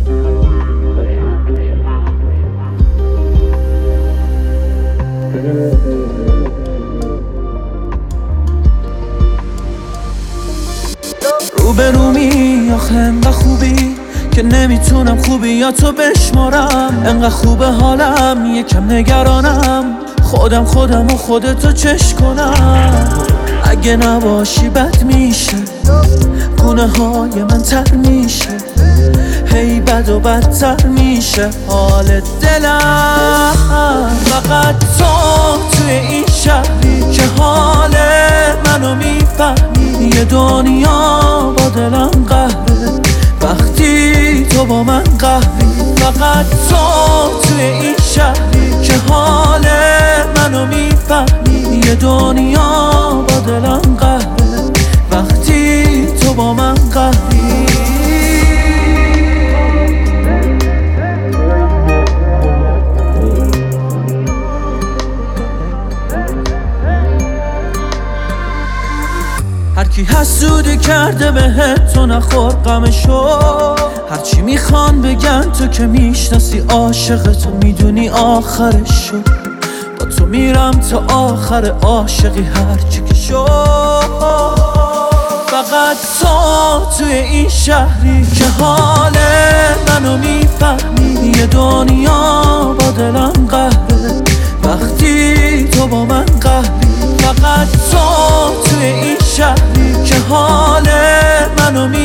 روبرومی آخه انقدر خوبی که نمیتونم خوبیاتو بشمارم. انقدر خوبه حالم یکم نگرانم، خودم و خودتو چش کنم. اگه نباشی بد میشه، گونه های من تر میشه، هی بد و بدتر میشه حال دلم. فقط تو توی این شهری که حال منو میفهمی. یه دنیا با دلم قهره وقتی تو با من قهری. فقط تو توی این شهری که حال منو میفهمی. یه دنیا با دلم قهره وقتی تو با من قهری. هرکی حسودی کرده بهت تو نخور غمشو. هرچی میخوان بگن تو که میشناسی عاشقتو میدونی آخرشو. با تو میرم تا آخر عاشقی هرچی که شو. فقط تو توی این شهری که حال منو میفهمی. یه دنیا با دلم قهره وقتی تو با من قهری. فقط تو توی این شهری که حال منو